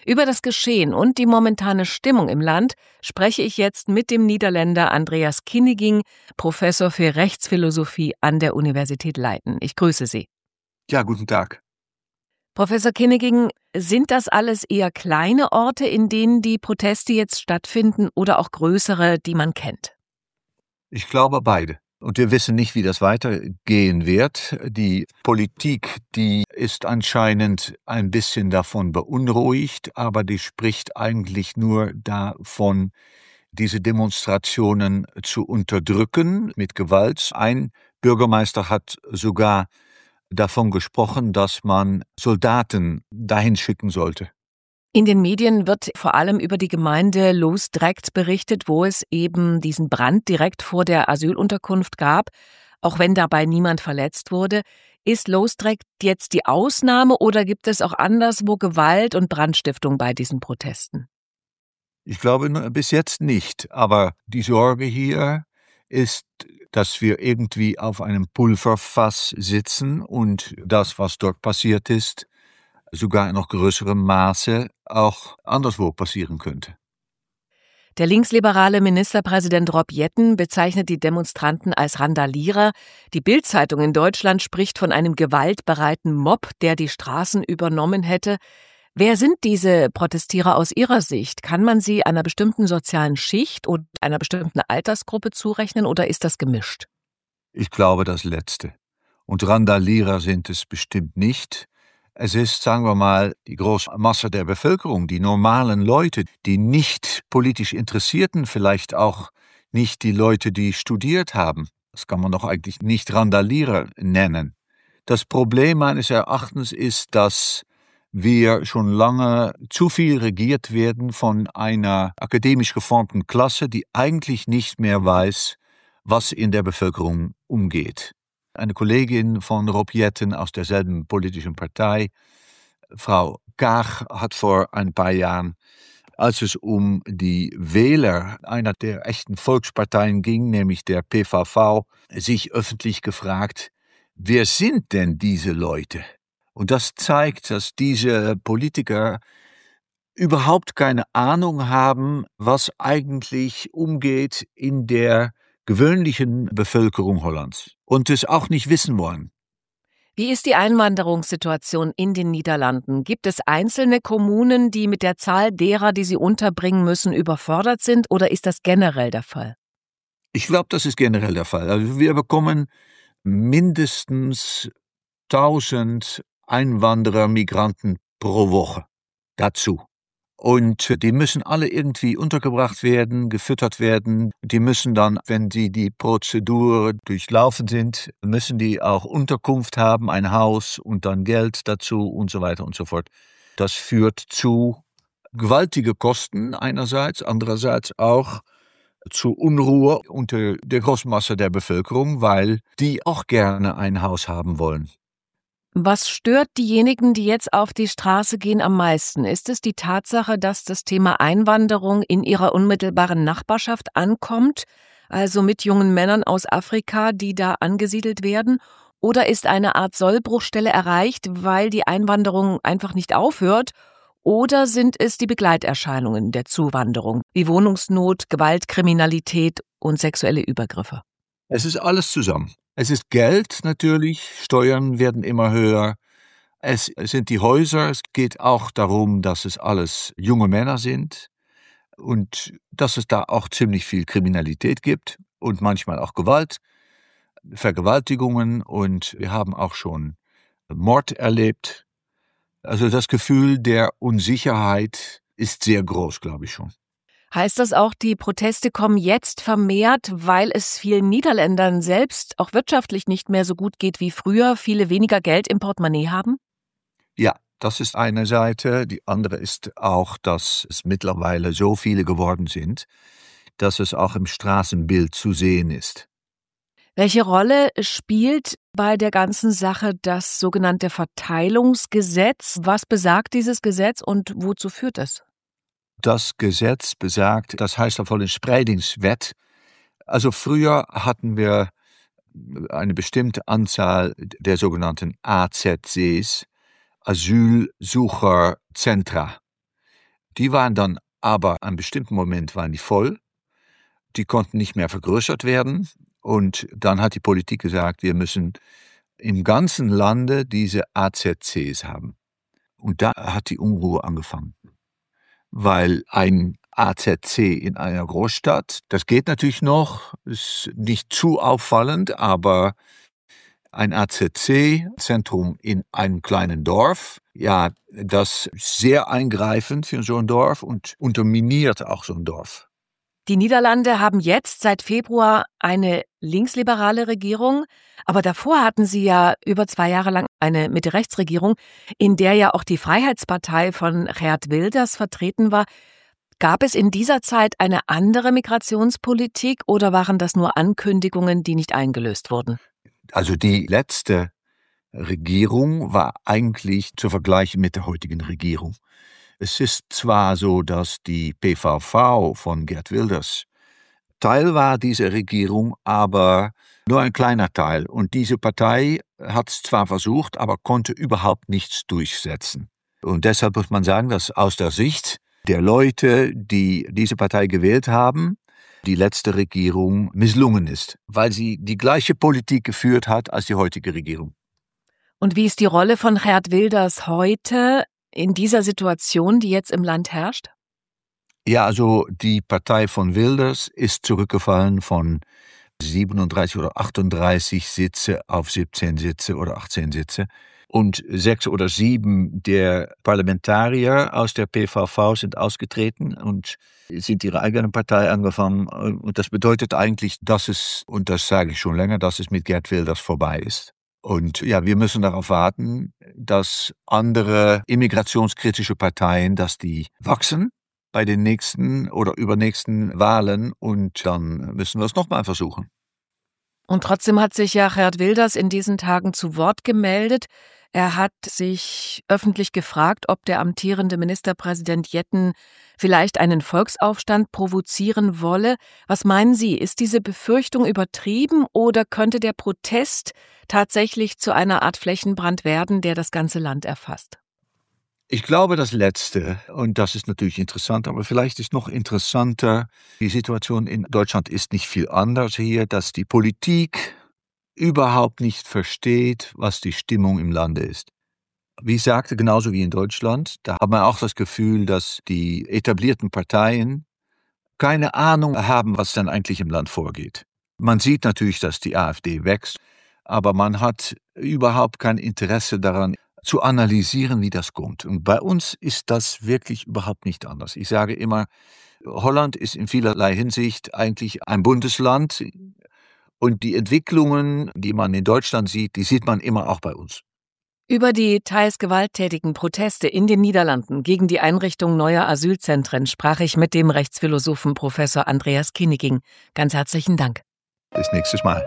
Über das Geschehen und die momentane Stimmung im Land spreche ich jetzt mit dem Niederländer Andreas Kinniging, Professor für Rechtsphilosophie an der Universität Leiden. Ich grüße Sie. Ja, guten Tag. Professor Kinniging, sind das alles eher kleine Orte, in denen die Proteste jetzt stattfinden, oder auch größere, die man kennt? Ich glaube beide. Und wir wissen nicht, wie das weitergehen wird. Die Politik, die ist anscheinend ein bisschen davon beunruhigt, aber die spricht eigentlich nur davon, diese Demonstrationen zu unterdrücken mit Gewalt. Ein Bürgermeister hat sogar davon gesprochen, dass man Soldaten dahin schicken sollte. In den Medien wird vor allem über die Gemeinde Loosdrecht berichtet, wo es eben diesen Brand direkt vor der Asylunterkunft gab, auch wenn dabei niemand verletzt wurde. Ist Loosdrecht jetzt die Ausnahme oder gibt es auch anderswo Gewalt und Brandstiftung bei diesen Protesten? Ich glaube bis jetzt nicht, aber die Sorge hier ist, dass wir irgendwie auf einem Pulverfass sitzen und das, was dort passiert ist, sogar in noch größerem Maße auch anderswo passieren könnte. Der linksliberale Ministerpräsident Rob Jetten bezeichnet die Demonstranten als Randalierer. Die Bild-Zeitung in Deutschland spricht von einem gewaltbereiten Mob, der die Straßen übernommen hätte. Wer sind diese Protestierer aus Ihrer Sicht? Kann man sie einer bestimmten sozialen Schicht und einer bestimmten Altersgruppe zurechnen oder ist das gemischt? Ich glaube das Letzte. Und Randalierer sind es bestimmt nicht. Es ist, sagen wir mal, die große Masse der Bevölkerung, die normalen Leute, die nicht politisch Interessierten, vielleicht auch nicht die Leute, die studiert haben. Das kann man doch eigentlich nicht Randalierer nennen. Das Problem meines Erachtens ist, dass wir schon lange zu viel regiert werden von einer akademisch geformten Klasse, die eigentlich nicht mehr weiß, was in der Bevölkerung umgeht. Eine Kollegin von Rob Jetten aus derselben politischen Partei, Frau Kaag, hat vor ein paar Jahren, als es um die Wähler einer der echten Volksparteien ging, nämlich der PVV, sich öffentlich gefragt, wer sind denn diese Leute? Und das zeigt, dass diese Politiker überhaupt keine Ahnung haben, was eigentlich umgeht in der gewöhnlichen Bevölkerung Hollands und es auch nicht wissen wollen. Wie ist die Einwanderungssituation in den Niederlanden? Gibt es einzelne Kommunen, die mit der Zahl derer, die sie unterbringen müssen, überfordert sind, oder ist das generell der Fall? Ich glaube, das ist generell der Fall. Also wir bekommen mindestens 1000 Einwanderer, Migranten pro Woche dazu. Und die müssen alle irgendwie untergebracht werden, gefüttert werden. Die müssen dann, wenn sie die Prozedur durchlaufen sind, müssen die auch Unterkunft haben, ein Haus und dann Geld dazu und so weiter und so fort. Das führt zu gewaltigen Kosten einerseits, andererseits auch zu Unruhe unter der Großmasse der Bevölkerung, weil die auch gerne ein Haus haben wollen. Was stört diejenigen, die jetzt auf die Straße gehen, am meisten? Ist es die Tatsache, dass das Thema Einwanderung in ihrer unmittelbaren Nachbarschaft ankommt, also mit jungen Männern aus Afrika, die da angesiedelt werden? Oder ist eine Art Sollbruchstelle erreicht, weil die Einwanderung einfach nicht aufhört? Oder sind es die Begleiterscheinungen der Zuwanderung, wie Wohnungsnot, Gewalt, Kriminalität und sexuelle Übergriffe? Es ist alles zusammen. Es ist Geld natürlich, Steuern werden immer höher, es sind die Häuser, es geht auch darum, dass es alles junge Männer sind und dass es da auch ziemlich viel Kriminalität gibt und manchmal auch Gewalt, Vergewaltigungen und wir haben auch schon Mord erlebt. Also das Gefühl der Unsicherheit ist sehr groß, glaube ich schon. Heißt das auch, die Proteste kommen jetzt vermehrt, weil es vielen Niederländern selbst auch wirtschaftlich nicht mehr so gut geht wie früher, viele weniger Geld im Portemonnaie haben? Ja, das ist eine Seite. Die andere ist auch, dass es mittlerweile so viele geworden sind, dass es auch im Straßenbild zu sehen ist. Welche Rolle spielt bei der ganzen Sache das sogenannte Verteilungsgesetz? Was besagt dieses Gesetz und wozu führt es? Das Gesetz besagt, das heißt auf eine Spreidingswet. Also früher hatten wir eine bestimmte Anzahl der sogenannten AZCs, Asylsucherzentra. Die waren dann aber an einem bestimmten Moment waren die voll. Die konnten nicht mehr vergrößert werden. Und dann hat die Politik gesagt, wir müssen im ganzen Lande diese AZCs haben. Und da hat die Unruhe angefangen. Weil ein AZC in einer Großstadt, das geht natürlich noch, ist nicht zu auffallend, aber ein AZC-Zentrum in einem kleinen Dorf, ja, das ist sehr eingreifend für so ein Dorf und unterminiert auch so ein Dorf. Die Niederlande haben jetzt seit Februar eine linksliberale Regierung, aber davor hatten sie ja über 2 Jahre lang eine Mitte-Rechts-Regierung, in der ja auch die Freiheitspartei von Geert Wilders vertreten war. Gab es in dieser Zeit eine andere Migrationspolitik oder waren das nur Ankündigungen, die nicht eingelöst wurden? Also die letzte Regierung war eigentlich zu vergleichen mit der heutigen Regierung. Es ist zwar so, dass die PVV von Geert Wilders Teil war dieser Regierung, aber nur ein kleiner Teil. Und diese Partei hat es zwar versucht, aber konnte überhaupt nichts durchsetzen. Und deshalb muss man sagen, dass aus der Sicht der Leute, die diese Partei gewählt haben, die letzte Regierung misslungen ist, weil sie die gleiche Politik geführt hat als die heutige Regierung. Und wie ist die Rolle von Geert Wilders heute in dieser Situation, die jetzt im Land herrscht? Ja, also die Partei von Wilders ist zurückgefallen von 37 oder 38 Sitze auf 17 Sitze oder 18 Sitze. Und 6 oder 7 der Parlamentarier aus der PVV sind ausgetreten und sind ihre eigene Partei angefangen. Und das bedeutet eigentlich, dass es, und das sage ich schon länger, dass es mit Geert Wilders vorbei ist. Und ja, wir müssen darauf warten, dass andere immigrationskritische Parteien, dass die wachsen bei den nächsten oder übernächsten Wahlen und dann müssen wir es nochmal versuchen. Und trotzdem hat sich ja Geert Wilders in diesen Tagen zu Wort gemeldet. Er hat sich öffentlich gefragt, ob der amtierende Ministerpräsident Jetten vielleicht einen Volksaufstand provozieren wolle. Was meinen Sie, ist diese Befürchtung übertrieben oder könnte der Protest tatsächlich zu einer Art Flächenbrand werden, der das ganze Land erfasst? Ich glaube das Letzte, und das ist natürlich interessant, aber vielleicht ist noch interessanter, die Situation in Deutschland ist nicht viel anders hier, dass die Politik überhaupt nicht versteht, was die Stimmung im Lande ist. Wie ich sagte, genauso wie in Deutschland, da hat man auch das Gefühl, dass die etablierten Parteien keine Ahnung haben, was dann eigentlich im Land vorgeht. Man sieht natürlich, dass die AfD wächst, aber man hat überhaupt kein Interesse daran, zu analysieren, wie das kommt. Und bei uns ist das wirklich überhaupt nicht anders. Ich sage immer, Holland ist in vielerlei Hinsicht eigentlich ein Bundesland und die Entwicklungen, die man in Deutschland sieht, die sieht man immer auch bei uns. Über die teils gewalttätigen Proteste in den Niederlanden gegen die Einrichtung neuer Asylzentren sprach ich mit dem Rechtsphilosophen Professor Andreas Kinniging. Ganz herzlichen Dank. Bis nächstes Mal.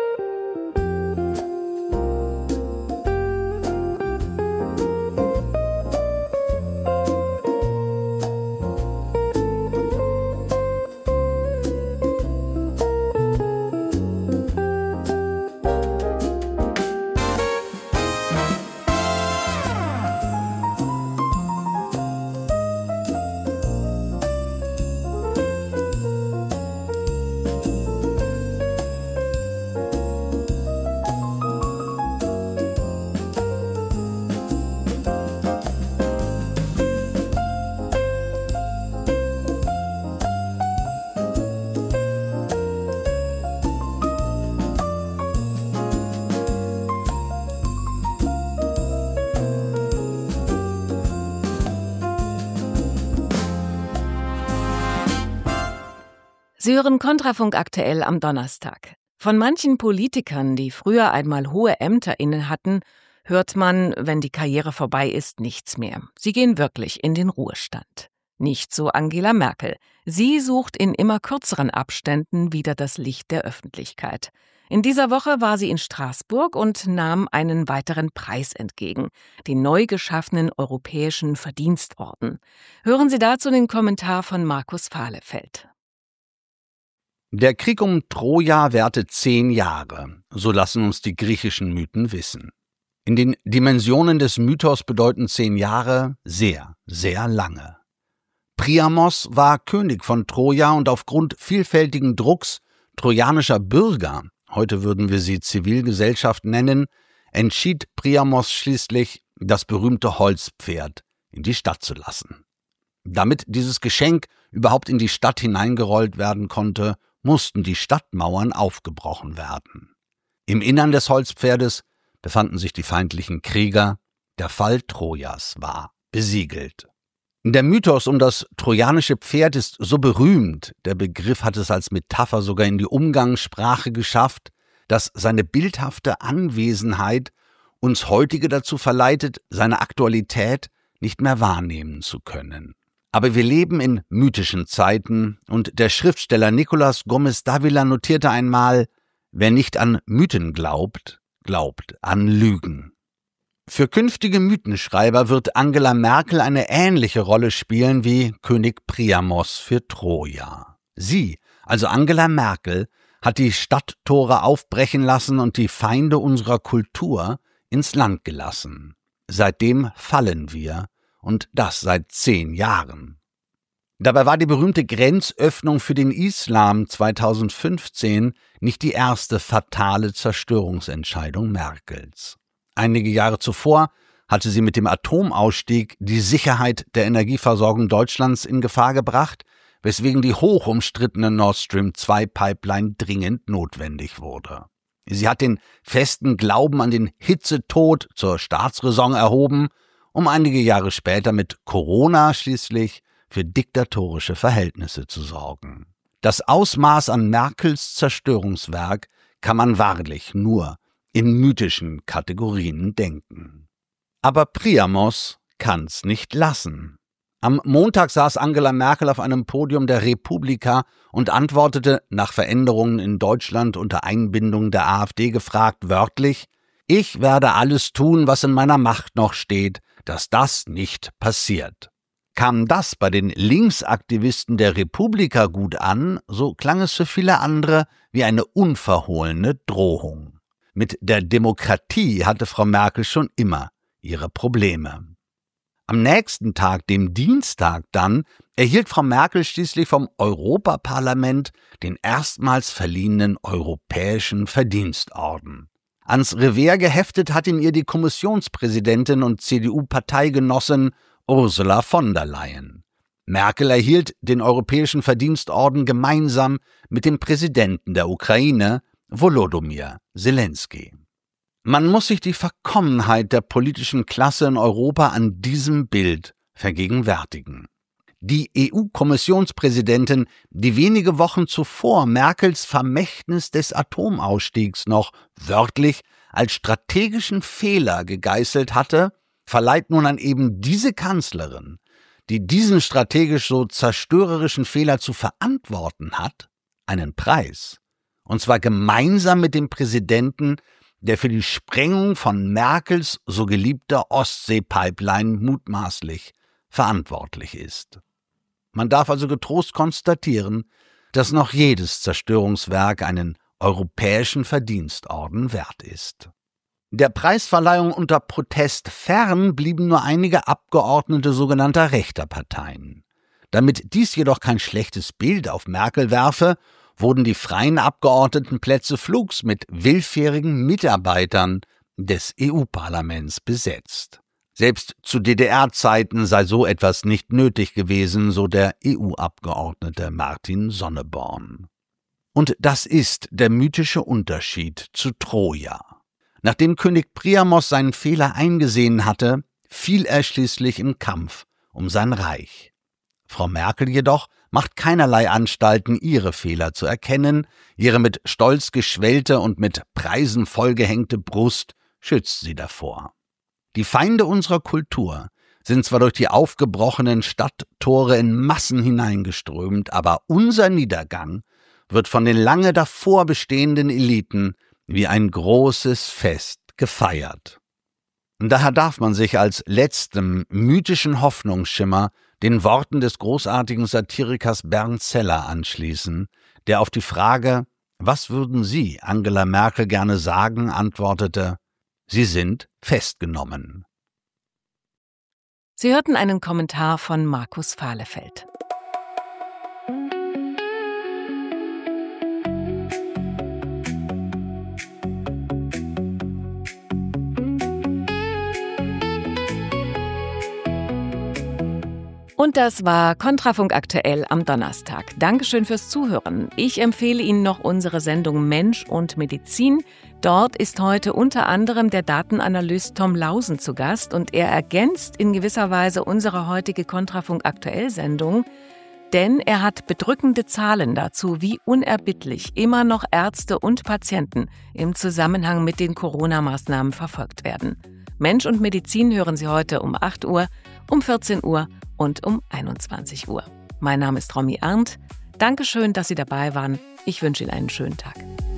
Sie hören Kontrafunk aktuell am Donnerstag. Von manchen Politikern, die früher einmal hohe Ämter inne hatten, hört man, wenn die Karriere vorbei ist, nichts mehr. Sie gehen wirklich in den Ruhestand. Nicht so Angela Merkel. Sie sucht in immer kürzeren Abständen wieder das Licht der Öffentlichkeit. In dieser Woche war sie in Straßburg und nahm einen weiteren Preis entgegen, den neu geschaffenen Europäischen Verdienstorden. Hören Sie dazu den Kommentar von Markus Fahlefeld. Der Krieg um Troja währte 10 Jahre, so lassen uns die griechischen Mythen wissen. In den Dimensionen des Mythos bedeuten 10 Jahre sehr, sehr lange. Priamos war König von Troja und aufgrund vielfältigen Drucks trojanischer Bürger, heute würden wir sie Zivilgesellschaft nennen, entschied Priamos schließlich, das berühmte Holzpferd in die Stadt zu lassen. Damit dieses Geschenk überhaupt in die Stadt hineingerollt werden konnte, mussten die Stadtmauern aufgebrochen werden. Im Innern des Holzpferdes befanden sich die feindlichen Krieger. Der Fall Trojas war besiegelt. Der Mythos um das trojanische Pferd ist so berühmt, der Begriff hat es als Metapher sogar in die Umgangssprache geschafft, dass seine bildhafte Anwesenheit uns heutige dazu verleitet, seine Aktualität nicht mehr wahrnehmen zu können. Aber wir leben in mythischen Zeiten und der Schriftsteller Nicolás Gómez Dávila notierte einmal, wer nicht an Mythen glaubt, glaubt an Lügen. Für künftige Mythenschreiber wird Angela Merkel eine ähnliche Rolle spielen wie König Priamos für Troja. Sie, also Angela Merkel, hat die Stadttore aufbrechen lassen und die Feinde unserer Kultur ins Land gelassen. Seitdem fallen wir, und das seit 10 Jahren. Dabei war die berühmte Grenzöffnung für den Islam 2015 nicht die erste fatale Zerstörungsentscheidung Merkels. Einige Jahre zuvor hatte sie mit dem Atomausstieg die Sicherheit der Energieversorgung Deutschlands in Gefahr gebracht, weswegen die hoch umstrittene Nord Stream 2 Pipeline dringend notwendig wurde. Sie hat den festen Glauben an den Hitzetod zur Staatsräson erhoben, um einige Jahre später mit Corona schließlich für diktatorische Verhältnisse zu sorgen. Das Ausmaß an Merkels Zerstörungswerk kann man wahrlich nur in mythischen Kategorien denken. Aber Priamos kann's nicht lassen. Am Montag saß Angela Merkel auf einem Podium der Republika und antwortete, nach Veränderungen in Deutschland unter Einbindung der AfD gefragt, wörtlich: Ich werde alles tun, was in meiner Macht noch steht, dass das nicht passiert. Kam das bei den Linksaktivisten der Republika gut an, so klang es für viele andere wie eine unverhohlene Drohung. Mit der Demokratie hatte Frau Merkel schon immer ihre Probleme. Am nächsten Tag, dem Dienstag dann, erhielt Frau Merkel schließlich vom Europaparlament den erstmals verliehenen Europäischen Verdienstorden. Ans Revers geheftet hat ihn ihr die Kommissionspräsidentin und CDU-Parteigenossin Ursula von der Leyen. Merkel erhielt den Europäischen Verdienstorden gemeinsam mit dem Präsidenten der Ukraine, Volodymyr Zelensky. Man muss sich die Verkommenheit der politischen Klasse in Europa an diesem Bild vergegenwärtigen. Die EU-Kommissionspräsidentin, die wenige Wochen zuvor Merkels Vermächtnis des Atomausstiegs noch wörtlich als strategischen Fehler gegeißelt hatte, verleiht nun an eben diese Kanzlerin, die diesen strategisch so zerstörerischen Fehler zu verantworten hat, einen Preis. Und zwar gemeinsam mit dem Präsidenten, der für die Sprengung von Merkels so geliebter Ostsee-Pipeline mutmaßlich verantwortlich ist. Man darf also getrost konstatieren, dass noch jedes Zerstörungswerk einen Europäischen Verdienstorden wert ist. Der Preisverleihung unter Protest fern blieben nur einige Abgeordnete sogenannter rechter Parteien. Damit dies jedoch kein schlechtes Bild auf Merkel werfe, wurden die freien Abgeordnetenplätze flugs mit willfährigen Mitarbeitern des EU-Parlaments besetzt. Selbst zu DDR-Zeiten sei so etwas nicht nötig gewesen, so der EU-Abgeordnete Martin Sonneborn. Und das ist der mythische Unterschied zu Troja. Nachdem König Priamos seinen Fehler eingesehen hatte, fiel er schließlich im Kampf um sein Reich. Frau Merkel jedoch macht keinerlei Anstalten, ihre Fehler zu erkennen, ihre mit Stolz geschwellte und mit Preisen vollgehängte Brust schützt sie davor. Die Feinde unserer Kultur sind zwar durch die aufgebrochenen Stadttore in Massen hineingeströmt, aber unser Niedergang wird von den lange davor bestehenden Eliten wie ein großes Fest gefeiert. Und daher darf man sich als letztem mythischen Hoffnungsschimmer den Worten des großartigen Satirikers Bernd Zeller anschließen, der auf die Frage, was würden Sie Angela Merkel gerne sagen, antwortete: Sie sind festgenommen. Sie hörten einen Kommentar von Markus Fahlefeld. Und das war Kontrafunk aktuell am Donnerstag. Dankeschön fürs Zuhören. Ich empfehle Ihnen noch unsere Sendung Mensch und Medizin. Dort ist heute unter anderem der Datenanalyst Tom Lausen zu Gast und er ergänzt in gewisser Weise unsere heutige Kontrafunk aktuell Sendung, denn er hat bedrückende Zahlen dazu, wie unerbittlich immer noch Ärzte und Patienten im Zusammenhang mit den Corona-Maßnahmen verfolgt werden. Mensch und Medizin hören Sie heute um 8 Uhr, um 14 Uhr und um 21 Uhr. Mein Name ist Romy Arndt. Dankeschön, dass Sie dabei waren. Ich wünsche Ihnen einen schönen Tag.